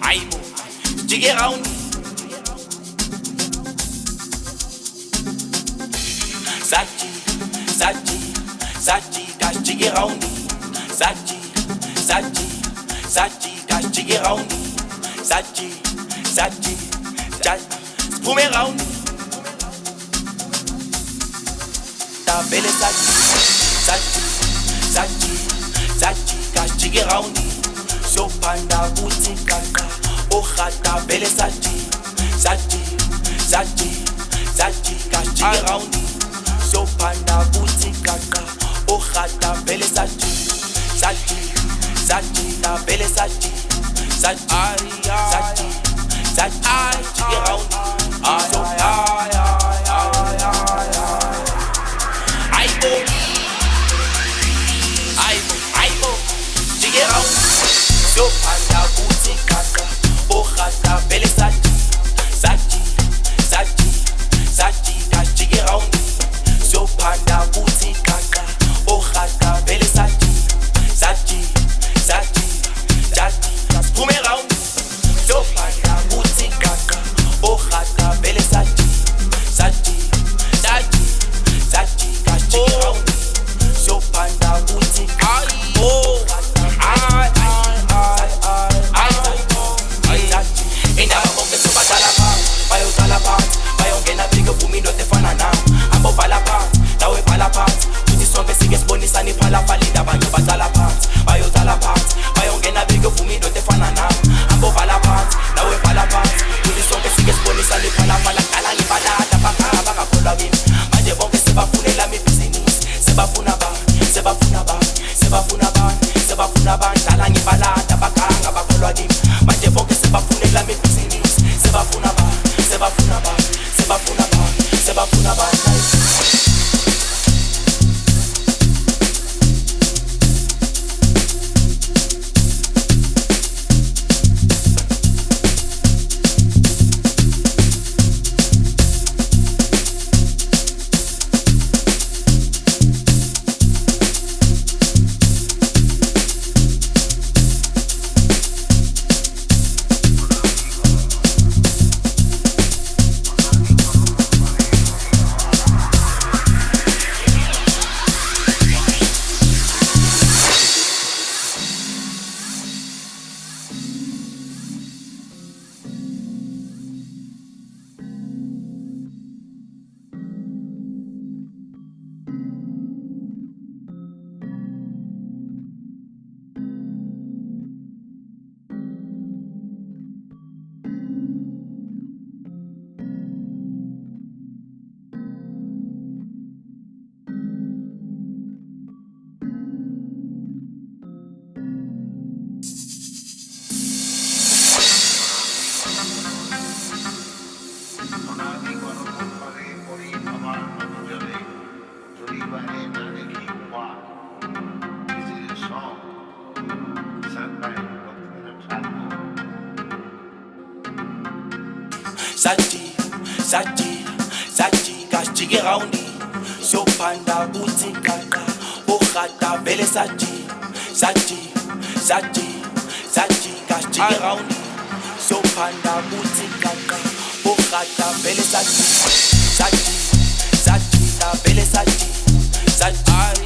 Aibo, jiggy round. Sachi, Sachi, Sachi, got jiggy round. Sachi, Sachi, Sachi, got jiggy round. Sachi, Sachi, Sachi, spoon me round. Ta belle Sachi, Sachi, Sachi, Sachi, got jiggy round. So panda booty kaka, oh ta belle Sachi, Sachi, Sachi, Sachi, got jiggy round. So panda booty kaka, oh ta belle Sachi, Sachi, Sachi, ta belle Sachi, Sachi, Sachi, Sachi, jiggy round. So aibo, jiggy round. So panda booty kaka, oh ta belle Sachi, Sachi, Sachi, Sachi, ta jiggy round. So panda booty kaka, oh ta belle Sachi, Sachi, Sachi, Sachi, spoon me round. So panda booty kaka, oh ta belle Sachi, Sachi, Sachi, Sachi, ta jiggy round. So panda booty kaka, oh Sachi, Sachi, Sachi, got jiggy round. So panda booty kaka, oh ta belle Sachi, Sachi, Sachi, Sachi, got jiggy round. So panda booty kaka, oh ta belle Sachi, Sachi, Sachi, ta belle Sachi, Sachi.